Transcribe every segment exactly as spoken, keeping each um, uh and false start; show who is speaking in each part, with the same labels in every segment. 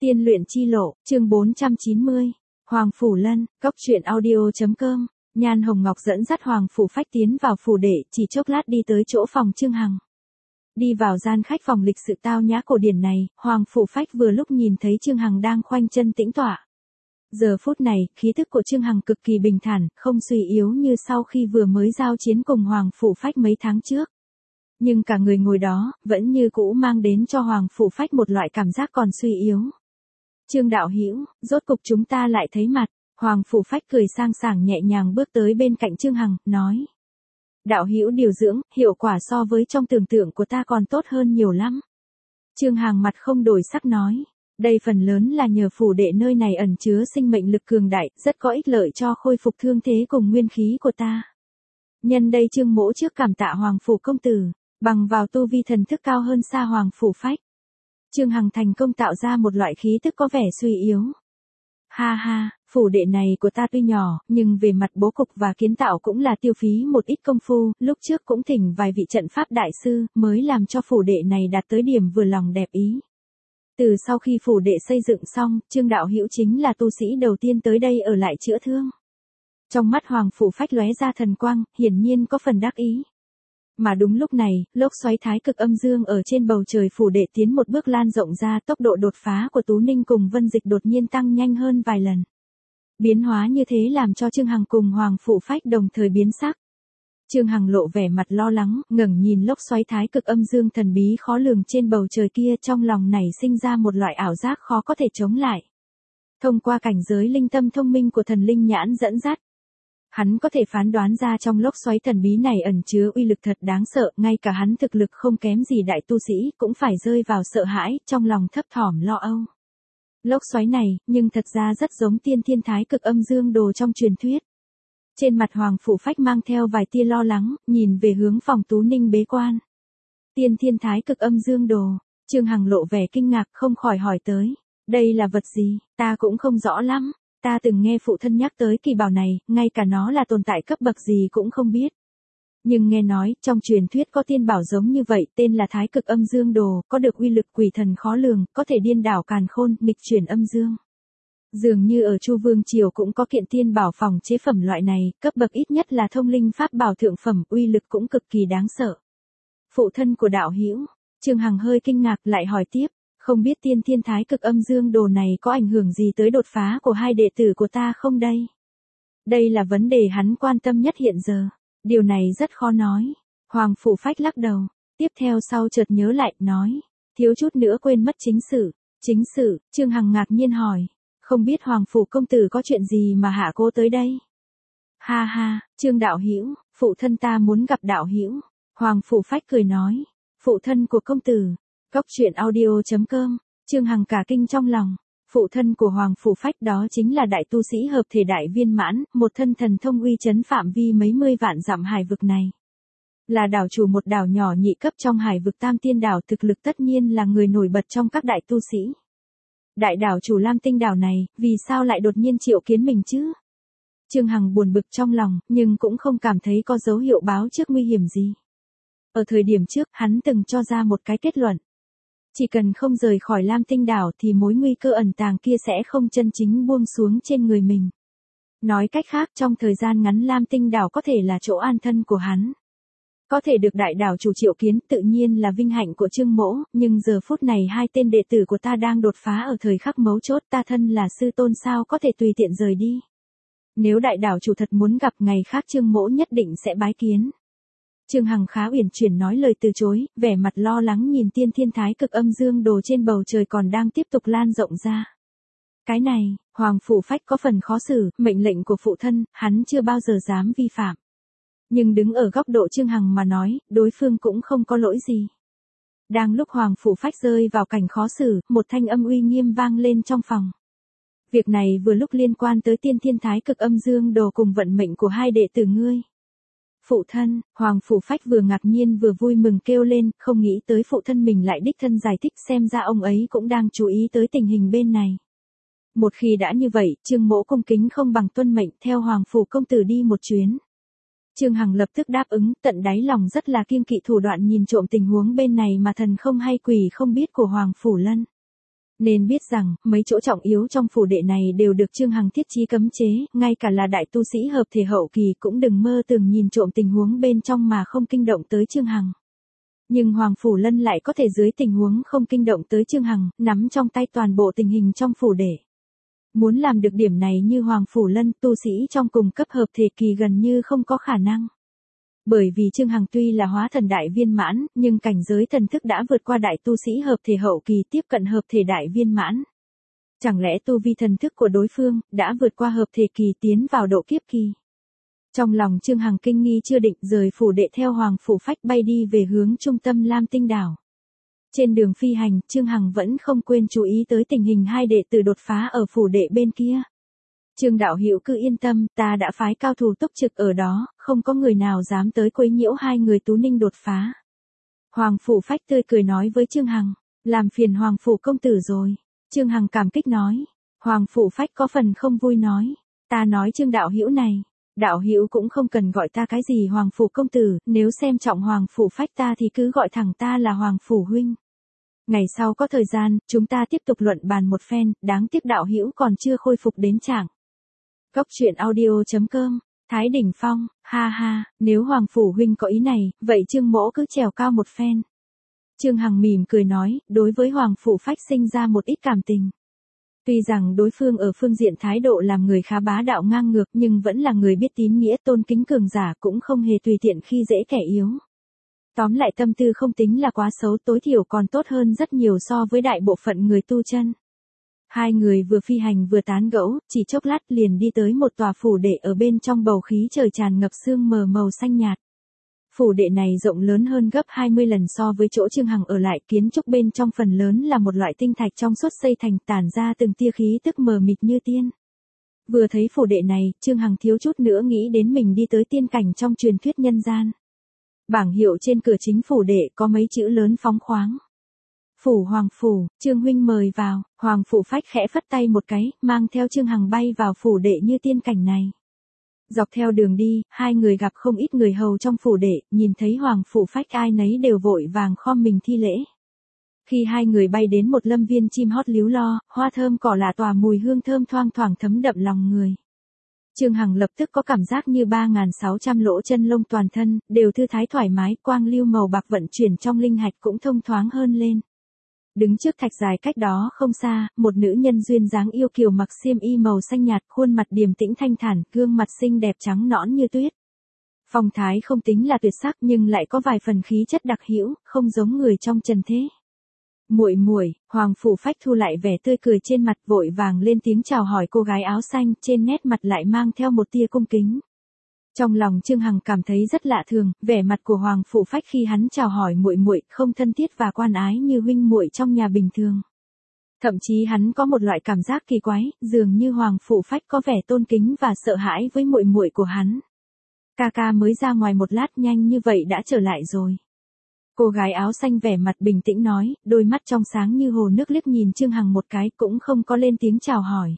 Speaker 1: Tiên luyện chi lộ, chương bốn trăm chín mươi. Hoàng Phủ Lân, góc truyện audio.com. Nhan Hồng Ngọc dẫn dắt Hoàng Phủ Phách tiến vào phủ đệ, chỉ chốc lát đi tới chỗ phòng Trương Hằng. Đi vào gian khách phòng lịch sự tao nhã cổ điển này, Hoàng Phủ Phách vừa lúc nhìn thấy Trương Hằng đang khoanh chân tĩnh tọa. Giờ phút này, khí thức của Trương Hằng cực kỳ bình thản, không suy yếu như sau khi vừa mới giao chiến cùng Hoàng Phủ Phách mấy tháng trước. Nhưng cả người ngồi đó, vẫn như cũ mang đến cho Hoàng Phủ Phách một loại cảm giác còn suy yếu. Trương đạo hữu, rốt cục chúng ta lại thấy mặt. Hoàng Phủ Phách cười sang sảng nhẹ nhàng bước tới bên cạnh Trương Hằng, nói. Đạo hữu điều dưỡng, hiệu quả so với trong tưởng tượng của ta còn tốt hơn nhiều lắm. Trương Hằng mặt không đổi sắc nói. Đây phần lớn là nhờ phủ đệ nơi này ẩn chứa sinh mệnh lực cường đại, rất có ích lợi cho khôi phục thương thế cùng nguyên khí của ta. Nhân đây Trương mỗ trước cảm tạ Hoàng Phủ công tử, bằng vào tu vi thần thức cao hơn xa Hoàng Phủ Phách. Trương Hằng thành công tạo ra một loại khí tức có vẻ suy yếu. Ha ha, phủ đệ này của ta tuy nhỏ, nhưng về mặt bố cục và kiến tạo cũng là tiêu phí một ít công phu, lúc trước cũng thỉnh vài vị trận pháp đại sư, mới làm cho phủ đệ này đạt tới điểm vừa lòng đẹp ý. Từ sau khi phủ đệ xây dựng xong, Trương đạo hữu chính là tu sĩ đầu tiên tới đây ở lại chữa thương. Trong mắt Hoàng Phủ Phách lóe ra thần quang, hiển nhiên có phần đắc ý. Mà đúng lúc này, lốc xoáy thái cực âm dương ở trên bầu trời phủ đệ tiến một bước lan rộng ra, tốc độ đột phá của Tú Ninh cùng Vân Dịch đột nhiên tăng nhanh hơn vài lần. Biến hóa như thế làm cho Trương Hằng cùng Hoàng Phủ Phách đồng thời biến sắc. Trương Hằng lộ vẻ mặt lo lắng, ngẩng nhìn lốc xoáy thái cực âm dương thần bí khó lường trên bầu trời kia, trong lòng nảy sinh ra một loại ảo giác khó có thể chống lại. Thông qua cảnh giới linh tâm thông minh của thần linh nhãn dẫn dắt, hắn có thể phán đoán ra trong lốc xoáy thần bí này ẩn chứa uy lực thật đáng sợ, ngay cả hắn thực lực không kém gì đại tu sĩ cũng phải rơi vào sợ hãi, trong lòng thấp thỏm lo âu. Lốc xoáy này, nhưng thật ra rất giống tiên thiên thái cực âm dương đồ trong truyền thuyết. Trên mặt Hoàng Phủ Phách mang theo vài tia lo lắng, nhìn về hướng phòng Tú Ninh bế quan. Tiên thiên thái cực âm dương đồ, Trương Hằng lộ vẻ kinh ngạc không khỏi hỏi tới. Đây là vật gì, ta cũng không rõ lắm. Ta từng nghe phụ thân nhắc tới kỳ bảo này, ngay cả nó là tồn tại cấp bậc gì cũng không biết. Nhưng nghe nói, trong truyền thuyết có tiên bảo giống như vậy, tên là Thái Cực Âm Dương Đồ, có được uy lực quỷ thần khó lường, có thể điên đảo càn khôn, nghịch chuyển âm dương. Dường như ở Chu Vương Triều cũng có kiện tiên bảo phòng chế phẩm loại này, cấp bậc ít nhất là thông linh pháp bảo thượng phẩm, uy lực cũng cực kỳ đáng sợ. Phụ thân của đạo hữu, Trương Hằng hơi kinh ngạc lại hỏi tiếp. Không biết tiên thiên thái cực âm dương đồ này có ảnh hưởng gì tới đột phá của hai đệ tử của ta không đây? Đây là vấn đề hắn quan tâm nhất hiện giờ. Điều này rất khó nói. Hoàng Phủ Phách lắc đầu. Tiếp theo sau chợt nhớ lại, nói. Thiếu chút nữa quên mất chính sự. Chính sự, Trương Hằng ngạc nhiên hỏi. Không biết Hoàng Phủ công tử có chuyện gì mà hạ cô tới đây? Ha ha, Trương đạo hữu, phụ thân ta muốn gặp đạo hữu. Hoàng Phủ Phách cười nói. Phụ thân của công tử. Góc truyện audio.com, Trương Hằng cả kinh trong lòng. Phụ thân của Hoàng Phủ Phách đó chính là đại tu sĩ hợp thể đại viên mãn, một thân thần thông uy chấn phạm vi mấy mươi vạn dặm hải vực này. Là đảo chủ một đảo nhỏ nhị cấp trong hải vực Tam Tiên đảo, thực lực tất nhiên là người nổi bật trong các đại tu sĩ. Đại đảo chủ Lam Tinh đảo này, vì sao lại đột nhiên triệu kiến mình chứ? Trương Hằng buồn bực trong lòng, nhưng cũng không cảm thấy có dấu hiệu báo trước nguy hiểm gì. Ở thời điểm trước, hắn từng cho ra một cái kết luận. Chỉ cần không rời khỏi Lam Tinh đảo thì mối nguy cơ ẩn tàng kia sẽ không chân chính buông xuống trên người mình. Nói cách khác, trong thời gian ngắn Lam Tinh đảo có thể là chỗ an thân của hắn. Có thể được đại đảo chủ triệu kiến tự nhiên là vinh hạnh của Trương mỗ, nhưng giờ phút này hai tên đệ tử của ta đang đột phá ở thời khắc mấu chốt, ta thân là sư tôn sao có thể tùy tiện rời đi. Nếu đại đảo chủ thật muốn gặp ngày khác Trương mỗ nhất định sẽ bái kiến. Trương Hằng khá uyển chuyển nói lời từ chối, vẻ mặt lo lắng nhìn tiên thiên thái cực âm dương đồ trên bầu trời còn đang tiếp tục lan rộng ra. Cái này, Hoàng Phủ Phách có phần khó xử, mệnh lệnh của phụ thân, hắn chưa bao giờ dám vi phạm. Nhưng đứng ở góc độ Trương Hằng mà nói, đối phương cũng không có lỗi gì. Đang lúc Hoàng Phủ Phách rơi vào cảnh khó xử, một thanh âm uy nghiêm vang lên trong phòng. Việc này vừa lúc liên quan tới tiên thiên thái cực âm dương đồ cùng vận mệnh của hai đệ tử ngươi. Phụ thân, Hoàng Phủ Phách vừa ngạc nhiên vừa vui mừng kêu lên, không nghĩ tới phụ thân mình lại đích thân giải thích, xem ra ông ấy cũng đang chú ý tới tình hình bên này. Một khi đã như vậy, Trương mỗ cung kính không bằng tuân mệnh, theo Hoàng Phủ công tử đi một chuyến. Trương Hằng lập tức đáp ứng, tận đáy lòng rất là kiêng kỵ thủ đoạn nhìn trộm tình huống bên này mà thần không hay quỷ không biết của Hoàng Phủ Lân. Nên biết rằng, mấy chỗ trọng yếu trong phủ đệ này đều được Trương Hằng thiết trí cấm chế, ngay cả là đại tu sĩ hợp thể hậu kỳ cũng đừng mơ tưởng nhìn trộm tình huống bên trong mà không kinh động tới Trương Hằng. Nhưng Hoàng Phủ Lân lại có thể dưới tình huống không kinh động tới Trương Hằng, nắm trong tay toàn bộ tình hình trong phủ đệ. Muốn làm được điểm này như Hoàng Phủ Lân, tu sĩ trong cùng cấp hợp thể kỳ gần như không có khả năng. Bởi vì Trương Hằng tuy là hóa thần đại viên mãn, nhưng cảnh giới thần thức đã vượt qua đại tu sĩ hợp thể hậu kỳ tiếp cận hợp thể đại viên mãn. Chẳng lẽ tu vi thần thức của đối phương đã vượt qua hợp thể kỳ tiến vào độ kiếp kỳ? Trong lòng Trương Hằng kinh nghi chưa định, rời phủ đệ theo Hoàng Phủ Phách bay đi về hướng trung tâm Lam Tinh đảo. Trên đường phi hành, Trương Hằng vẫn không quên chú ý tới tình hình hai đệ tử đột phá ở phủ đệ bên kia. Trương đạo hữu cứ yên tâm, ta đã phái cao thủ túc trực ở đó, không có người nào dám tới quấy nhiễu hai người Tú Ninh đột phá. Hoàng Phủ Phách tươi cười nói với Trương Hằng, làm phiền Hoàng Phủ công tử rồi. Trương Hằng cảm kích nói. Hoàng Phủ Phách có phần không vui nói, ta nói Trương đạo hữu này, đạo hữu cũng không cần gọi ta cái gì Hoàng Phủ công tử, nếu xem trọng Hoàng Phủ Phách ta thì cứ gọi thẳng ta là Hoàng Phủ huynh. Ngày sau có thời gian, chúng ta tiếp tục luận bàn một phen, đáng tiếc đạo hữu còn chưa khôi phục đến trạng. Cốc truyện audio chấm com, Thái Đỉnh Phong, ha ha, nếu Hoàng Phủ huynh có ý này, vậy Trương mỗ cứ trèo cao một phen. Trương Hằng mỉm cười nói, đối với Hoàng Phủ Phách sinh ra một ít cảm tình. Tuy rằng đối phương ở phương diện thái độ làm người khá bá đạo ngang ngược nhưng vẫn là người biết tín nghĩa tôn kính cường giả, cũng không hề tùy tiện khi dễ kẻ yếu. Tóm lại tâm tư không tính là quá xấu, tối thiểu còn tốt hơn rất nhiều so với đại bộ phận người tu chân. Hai người vừa phi hành vừa tán gẫu, chỉ chốc lát liền đi tới một tòa phủ đệ ở bên trong bầu khí trời tràn ngập sương mờ màu xanh nhạt. Phủ đệ này rộng lớn hơn gấp hai mươi lần so với chỗ Trương Hằng ở lại, kiến trúc bên trong phần lớn là một loại tinh thạch trong suốt xây thành, tản ra từng tia khí tức mờ mịt như tiên. Vừa thấy phủ đệ này, Trương Hằng thiếu chút nữa nghĩ đến mình đi tới tiên cảnh trong truyền thuyết nhân gian. Bảng hiệu trên cửa chính phủ đệ có mấy chữ lớn phóng khoáng. Phủ Hoàng Phủ, Trương huynh mời vào. Hoàng Phủ Phách khẽ phất tay một cái, mang theo Trương Hằng bay vào phủ đệ như tiên cảnh này. Dọc theo đường đi, hai người gặp không ít người hầu trong phủ đệ, nhìn thấy Hoàng Phủ Phách ai nấy đều vội vàng khom mình thi lễ. Khi hai người bay đến một lâm viên chim hót líu lo, hoa thơm cỏ lạ tỏa mùi hương thơm thoang thoảng thấm đậm lòng người. Trương Hằng lập tức có cảm giác như ba nghìn sáu trăm lỗ chân lông toàn thân, đều thư thái thoải mái, quang lưu màu bạc vận chuyển trong linh hạch cũng thông thoáng hơn lên. Đứng trước thạch dài cách đó không xa, một nữ nhân duyên dáng yêu kiều mặc xiêm y màu xanh nhạt, khuôn mặt điềm tĩnh thanh thản, gương mặt xinh đẹp trắng nõn như tuyết. Phong thái không tính là tuyệt sắc nhưng lại có vài phần khí chất đặc hữu, không giống người trong trần thế. Muội muội, Hoàng Phủ Phách thu lại vẻ tươi cười trên mặt, vội vàng lên tiếng chào hỏi cô gái áo xanh, trên nét mặt lại mang theo một tia cung kính. Trong lòng Trương Hằng cảm thấy rất lạ thường, vẻ mặt của Hoàng Phủ Phách khi hắn chào hỏi muội muội không thân thiết và quan ái như huynh muội trong nhà bình thường. Thậm chí hắn có một loại cảm giác kỳ quái, dường như Hoàng Phủ Phách có vẻ tôn kính và sợ hãi với muội muội của hắn. Ca ca mới ra ngoài một lát, nhanh như vậy đã trở lại rồi. Cô gái áo xanh vẻ mặt bình tĩnh nói, đôi mắt trong sáng như hồ nước liếc nhìn Trương Hằng một cái, cũng không có lên tiếng chào hỏi.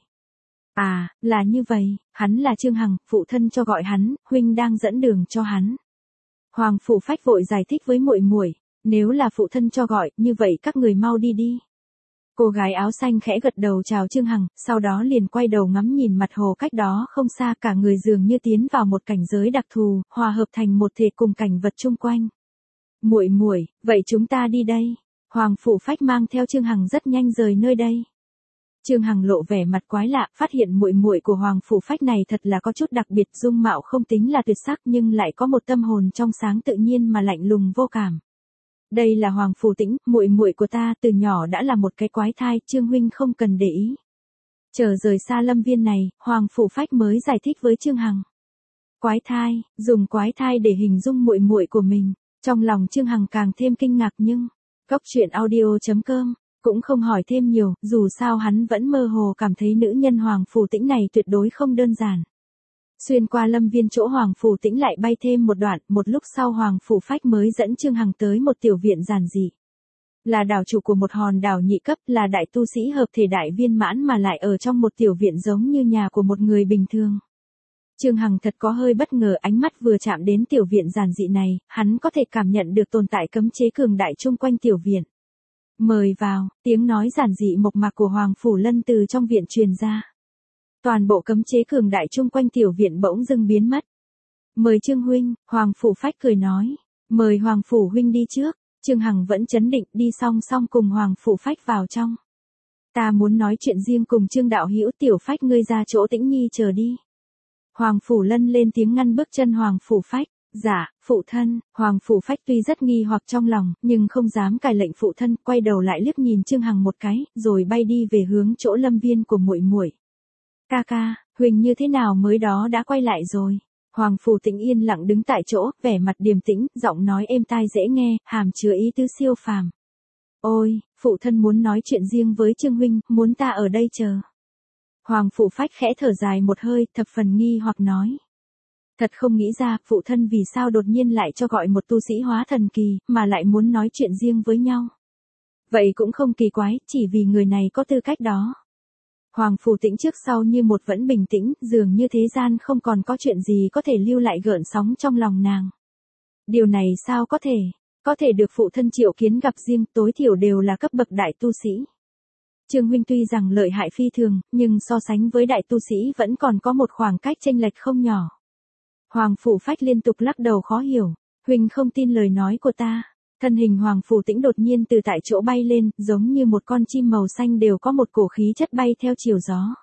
Speaker 1: À, là như vậy, hắn là Trương Hằng, phụ thân cho gọi hắn, huynh đang dẫn đường cho hắn. Hoàng Phủ Phách vội giải thích với muội muội, nếu là phụ thân cho gọi, như vậy các người mau đi đi. Cô gái áo xanh khẽ gật đầu chào Trương Hằng, sau đó liền quay đầu ngắm nhìn mặt hồ cách đó không xa, cả người dường như tiến vào một cảnh giới đặc thù, hòa hợp thành một thể cùng cảnh vật chung quanh. Muội muội, vậy chúng ta đi đây. Hoàng Phủ Phách mang theo Trương Hằng rất nhanh rời nơi đây. Trương Hằng lộ vẻ mặt quái lạ, phát hiện muội muội của Hoàng Phủ Phách này thật là có chút đặc biệt, dung mạo không tính là tuyệt sắc nhưng lại có một tâm hồn trong sáng tự nhiên mà lạnh lùng vô cảm. Đây là Hoàng Phủ Tĩnh, muội muội của ta, từ nhỏ đã là một cái quái thai, Trương huynh không cần để ý. Chờ rời xa lâm viên này, Hoàng Phủ Phách mới giải thích với Trương Hằng. Quái thai, dùng quái thai để hình dung muội muội của mình. Trong lòng Trương Hằng càng thêm kinh ngạc nhưng, cốc truyện audio chấm com, cũng không hỏi thêm nhiều, dù sao hắn vẫn mơ hồ cảm thấy nữ nhân Hoàng Phủ Tĩnh này tuyệt đối không đơn giản. Xuyên qua lâm viên chỗ Hoàng Phủ Tĩnh lại bay thêm một đoạn, một lúc sau Hoàng Phủ Phách mới dẫn Trương Hằng tới một tiểu viện giản dị. Là đảo chủ của một hòn đảo nhị cấp, là đại tu sĩ hợp thể đại viên mãn mà lại ở trong một tiểu viện giống như nhà của một người bình thường. Trương Hằng thật có hơi bất ngờ, ánh mắt vừa chạm đến tiểu viện giản dị này, hắn có thể cảm nhận được tồn tại cấm chế cường đại chung quanh tiểu viện. Mời vào, tiếng nói giản dị mộc mạc của Hoàng Phủ Lân từ trong viện truyền ra. Toàn bộ cấm chế cường đại chung quanh tiểu viện bỗng dưng biến mất. Mời Trương huynh, Hoàng Phủ Phách cười nói. Mời Hoàng Phủ huynh đi trước. Trương Hằng vẫn chấn định đi song song cùng Hoàng Phủ Phách vào trong. Ta muốn nói chuyện riêng cùng Trương đạo hữu, tiểu Phách ngươi ra chỗ Tĩnh Nhi chờ đi. Hoàng Phủ Lân lên tiếng ngăn bước chân Hoàng Phủ Phách. Dạ, phụ thân. Hoàng Phủ Phách tuy rất nghi hoặc trong lòng, nhưng không dám cài lệnh phụ thân, quay đầu lại liếc nhìn Trương Hằng một cái, rồi bay đi về hướng chỗ lâm viên của muội muội. Ca ca, Huỳnh như thế nào mới đó đã quay lại rồi? Hoàng Phủ Tĩnh yên lặng đứng tại chỗ, vẻ mặt điềm tĩnh, giọng nói êm tai dễ nghe, hàm chứa ý tứ siêu phàm. Ôi, phụ thân muốn nói chuyện riêng với Trương huynh, muốn ta ở đây chờ. Hoàng Phủ Phách khẽ thở dài một hơi, thập phần nghi hoặc nói. Thật không nghĩ ra, phụ thân vì sao đột nhiên lại cho gọi một tu sĩ hóa thần kỳ, mà lại muốn nói chuyện riêng với nhau. Vậy cũng không kỳ quái, chỉ vì người này có tư cách đó. Hoàng Phủ Tĩnh trước sau như một vẫn bình tĩnh, dường như thế gian không còn có chuyện gì có thể lưu lại gợn sóng trong lòng nàng. Điều này sao có thể, có thể được phụ thân triệu kiến gặp riêng, tối thiểu đều là cấp bậc đại tu sĩ. Trương huynh tuy rằng lợi hại phi thường, nhưng so sánh với đại tu sĩ vẫn còn có một khoảng cách chênh lệch không nhỏ. Hoàng Phủ Phách liên tục lắc đầu khó hiểu. Huynh không tin lời nói của ta. Thân hình Hoàng Phủ Tĩnh đột nhiên từ tại chỗ bay lên, giống như một con chim màu xanh đều có một cổ khí chất bay theo chiều gió.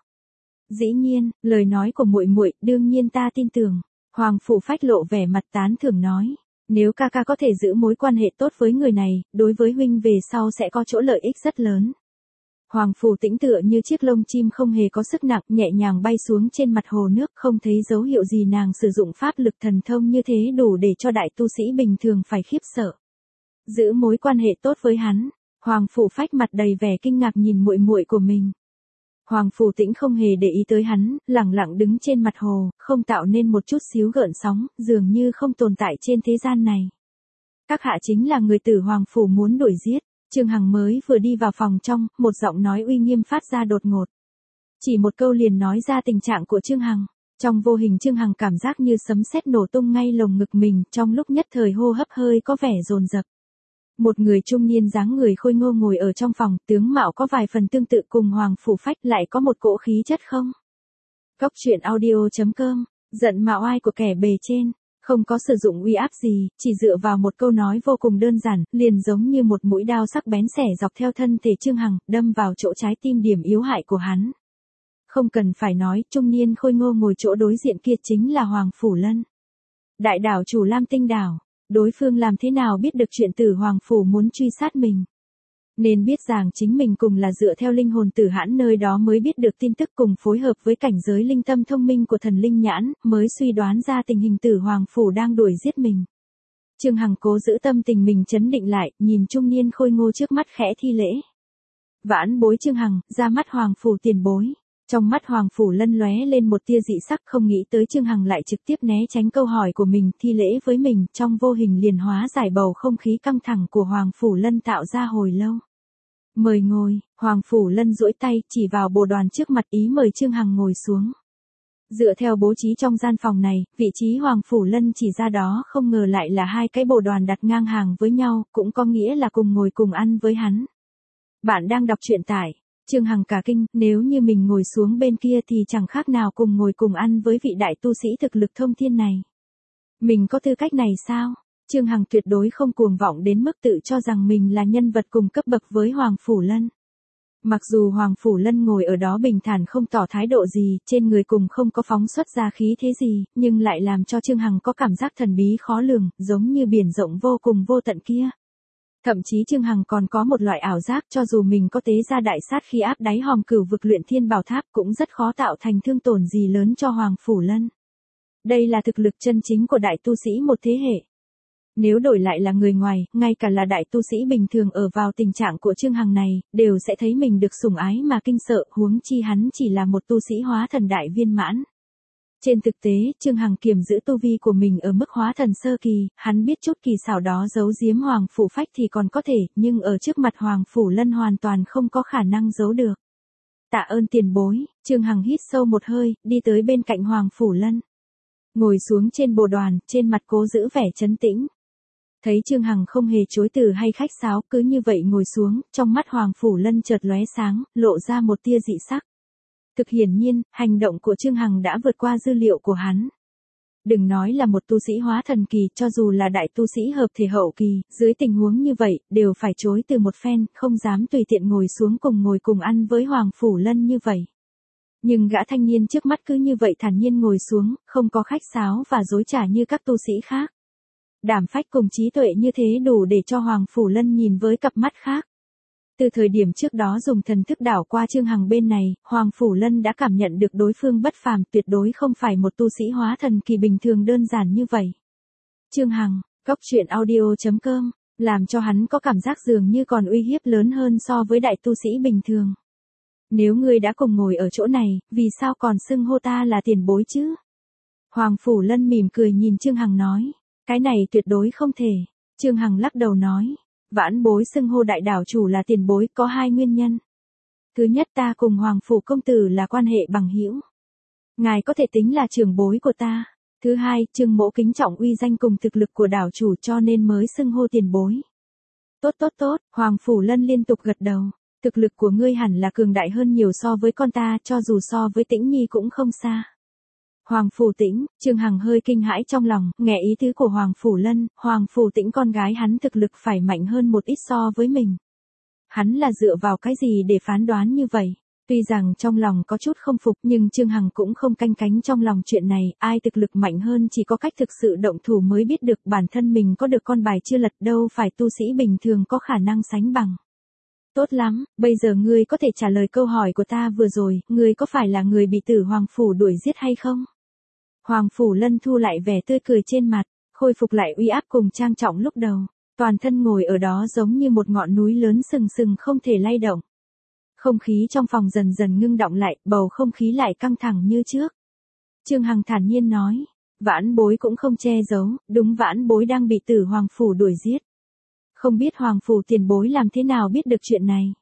Speaker 1: Dĩ nhiên, lời nói của muội muội, đương nhiên ta tin tưởng. Hoàng Phủ Phách lộ vẻ mặt tán thưởng nói. Nếu ca ca có thể giữ mối quan hệ tốt với người này, đối với huynh về sau sẽ có chỗ lợi ích rất lớn. Hoàng Phủ Tĩnh tựa như chiếc lông chim không hề có sức nặng, nhẹ nhàng bay xuống trên mặt hồ nước, không thấy dấu hiệu gì nàng sử dụng pháp lực thần thông như thế đủ để cho đại tu sĩ bình thường phải khiếp sợ. Giữ mối quan hệ tốt với hắn, Hoàng Phủ Phách mặt đầy vẻ kinh ngạc nhìn muội muội của mình. Hoàng Phủ Tĩnh không hề để ý tới hắn, lặng lặng đứng trên mặt hồ, không tạo nên một chút xíu gợn sóng, dường như không tồn tại trên thế gian này. Các hạ chính là người tử Hoàng Phủ muốn đuổi giết. Trương Hằng mới vừa đi vào phòng trong, một giọng nói uy nghiêm phát ra đột ngột. Chỉ một câu liền nói ra tình trạng của Trương Hằng. Trong vô hình Trương Hằng cảm giác như sấm sét nổ tung ngay lồng ngực mình, trong lúc nhất thời hô hấp hơi có vẻ dồn dập. Một người trung niên dáng người khôi ngô ngồi ở trong phòng, tướng mạo có vài phần tương tự cùng Hoàng Phủ Phách, lại có một cỗ khí chất không. Góc truyện audio chấm com, giận mạo ai của kẻ bề trên. Không có sử dụng uy áp gì, chỉ dựa vào một câu nói vô cùng đơn giản, liền giống như một mũi đao sắc bén xẻ dọc theo thân thể Trương Hằng, đâm vào chỗ trái tim điểm yếu hại của hắn. Không cần phải nói, trung niên khôi ngô ngồi chỗ đối diện kia chính là Hoàng Phủ Lân. Đại đảo chủ Lam Tinh đảo, đối phương làm thế nào biết được chuyện tử Hoàng Phủ muốn truy sát mình. Nên biết rằng chính mình cùng là dựa theo linh hồn tử hãn nơi đó mới biết được tin tức, cùng phối hợp với cảnh giới linh tâm thông minh của thần linh nhãn, mới suy đoán ra tình hình tử Hoàng Phủ đang đuổi giết mình. Trương Hằng cố giữ tâm tình mình trấn định lại, nhìn trung niên khôi ngô trước mắt khẽ thi lễ. Vãn bối Trương Hằng, ra mắt Hoàng Phủ tiền bối. Trong mắt Hoàng Phủ Lân lóe lên một tia dị sắc, không nghĩ tới Trương Hằng lại trực tiếp né tránh câu hỏi của mình, thi lễ với mình, trong vô hình liền hóa giải bầu không khí căng thẳng của Hoàng Phủ Lân tạo ra hồi lâu. Mời ngồi, Hoàng Phủ Lân duỗi tay, chỉ vào bồ đoàn trước mặt, ý mời Trương Hằng ngồi xuống. Dựa theo bố trí trong gian phòng này, vị trí Hoàng Phủ Lân chỉ ra đó không ngờ lại là hai cái bồ đoàn đặt ngang hàng với nhau, cũng có nghĩa là cùng ngồi cùng ăn với hắn. Bạn đang đọc truyện tại Trương Hằng cả kinh, nếu như mình ngồi xuống bên kia thì chẳng khác nào cùng ngồi cùng ăn với vị đại tu sĩ thực lực thông thiên này. Mình có tư cách này sao? Trương Hằng tuyệt đối không cuồng vọng đến mức tự cho rằng mình là nhân vật cùng cấp bậc với Hoàng Phủ Lân. Mặc dù Hoàng Phủ Lân ngồi ở đó bình thản không tỏ thái độ gì, trên người cùng không có phóng xuất ra khí thế gì, nhưng lại làm cho Trương Hằng có cảm giác thần bí khó lường, giống như biển rộng vô cùng vô tận kia. Thậm chí Trương Hằng còn có một loại ảo giác, cho dù mình có tế ra đại sát khi áp đáy hòm cửu vực luyện thiên bảo tháp, cũng rất khó tạo thành thương tổn gì lớn cho Hoàng Phủ Lân. Đây là thực lực chân chính của đại tu sĩ một thế hệ. Nếu đổi lại là người ngoài, ngay cả là đại tu sĩ bình thường ở vào tình trạng của Trương Hằng này, đều sẽ thấy mình được sủng ái mà kinh sợ, huống chi hắn chỉ là một tu sĩ hóa thần đại viên mãn. Trên thực tế, Trương Hằng kiềm giữ tu vi của mình ở mức hóa thần sơ kỳ, hắn biết chút kỳ xảo đó giấu giếm Hoàng Phủ Phách thì còn có thể, nhưng ở trước mặt Hoàng Phủ Lân hoàn toàn không có khả năng giấu được. Tạ ơn tiền bối, Trương Hằng hít sâu một hơi, đi tới bên cạnh Hoàng Phủ Lân. Ngồi xuống trên bồ đoàn, trên mặt cố giữ vẻ trấn tĩnh. Thấy Trương Hằng không hề chối từ hay khách sáo, cứ như vậy ngồi xuống, trong mắt Hoàng Phủ Lân chợt lóe sáng, lộ ra một tia dị sắc. Thực hiển nhiên, hành động của Trương Hằng đã vượt qua dư liệu của hắn. Đừng nói là một tu sĩ hóa thần kỳ, cho dù là đại tu sĩ hợp thể hậu kỳ, dưới tình huống như vậy, đều phải chối từ một phen, không dám tùy tiện ngồi xuống cùng ngồi cùng ăn với Hoàng Phủ Lân như vậy. Nhưng gã thanh niên trước mắt cứ như vậy thản nhiên ngồi xuống, không có khách sáo và dối trá như các tu sĩ khác. Đảm phách cùng trí tuệ như thế đủ để cho Hoàng Phủ Lân nhìn với cặp mắt khác. Từ thời điểm trước đó dùng thần thức đảo qua Trương Hằng bên này, Hoàng Phủ Lân đã cảm nhận được đối phương bất phàm, tuyệt đối không phải một tu sĩ hóa thần kỳ bình thường đơn giản như vậy. Trương Hằng, Cốc Truyện Audio chấm com, làm cho hắn có cảm giác dường như còn uy hiếp lớn hơn so với đại tu sĩ bình thường. Nếu ngươi đã cùng ngồi ở chỗ này, vì sao còn xưng hô ta là tiền bối chứ? Hoàng Phủ Lân mỉm cười nhìn Trương Hằng nói, cái này tuyệt đối không thể. Trương Hằng lắc đầu nói, vãn bối xưng hô đại đảo chủ là tiền bối có hai nguyên nhân. Thứ nhất, ta cùng Hoàng Phủ công tử là quan hệ bằng hữu. Ngài có thể tính là trưởng bối của ta. Thứ hai, Trương mỗ kính trọng uy danh cùng thực lực của đảo chủ cho nên mới xưng hô tiền bối. Tốt tốt tốt, Hoàng Phủ Lân liên tục gật đầu. Thực lực của ngươi hẳn là cường đại hơn nhiều so với con ta, cho dù so với Tĩnh Nhi cũng không xa. Hoàng Phủ Tĩnh, Trương Hằng hơi kinh hãi trong lòng, nghe ý tứ của Hoàng Phủ Lân, Hoàng Phủ Tĩnh con gái hắn thực lực phải mạnh hơn một ít so với mình. Hắn là dựa vào cái gì để phán đoán như vậy? Tuy rằng trong lòng có chút không phục nhưng Trương Hằng cũng không canh cánh trong lòng chuyện này, ai thực lực mạnh hơn chỉ có cách thực sự động thủ mới biết được bản thân mình có được con bài chưa lật đâu phải tu sĩ bình thường có khả năng sánh bằng. Tốt lắm, bây giờ ngươi có thể trả lời câu hỏi của ta vừa rồi, ngươi có phải là người bị Tử Hoàng Phủ đuổi giết hay không? Hoàng Phủ Lân thu lại vẻ tươi cười trên mặt, khôi phục lại uy áp cùng trang trọng lúc đầu, toàn thân ngồi ở đó giống như một ngọn núi lớn sừng sừng không thể lay động. Không khí trong phòng dần dần ngưng động lại, bầu không khí lại căng thẳng như trước. Trương Hằng thản nhiên nói, vãn bối cũng không che giấu, đúng vãn bối đang bị Tử Hoàng Phủ đuổi giết. Không biết Hoàng Phủ tiền bối làm thế nào biết được chuyện này.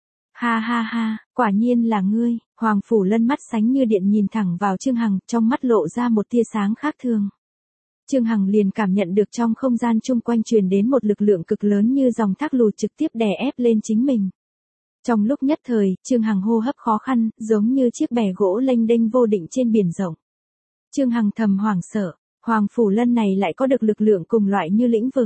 Speaker 1: Ha ha ha, quả nhiên là ngươi. Hoàng Phủ Lân mắt sánh như điện nhìn thẳng vào Trương Hằng, trong mắt lộ ra một tia sáng khác thường. Trương Hằng liền cảm nhận được trong không gian chung quanh truyền đến một lực lượng cực lớn như dòng thác lụt trực tiếp đè ép lên chính mình. Trong lúc nhất thời, Trương Hằng hô hấp khó khăn, giống như chiếc bè gỗ lênh đênh vô định trên biển rộng. Trương Hằng thầm hoảng sợ, Hoàng Phủ Lân này lại có được lực lượng cùng loại như lĩnh vực.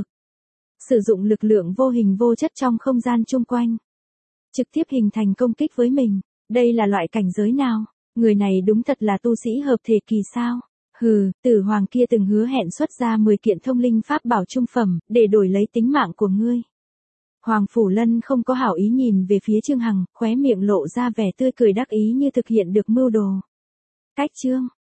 Speaker 1: Sử dụng lực lượng vô hình vô chất trong không gian chung quanh. Trực tiếp hình thành công kích với mình. Đây là loại cảnh giới nào? Người này đúng thật là tu sĩ hợp thể kỳ sao? Hừ, Tử Hoàng kia từng hứa hẹn xuất ra mười kiện thông linh pháp bảo trung phẩm, để đổi lấy tính mạng của ngươi. Hoàng Phủ Lân không có hảo ý nhìn về phía Trương Hằng, khóe miệng lộ ra vẻ tươi cười đắc ý như thực hiện được mưu đồ. Cách chương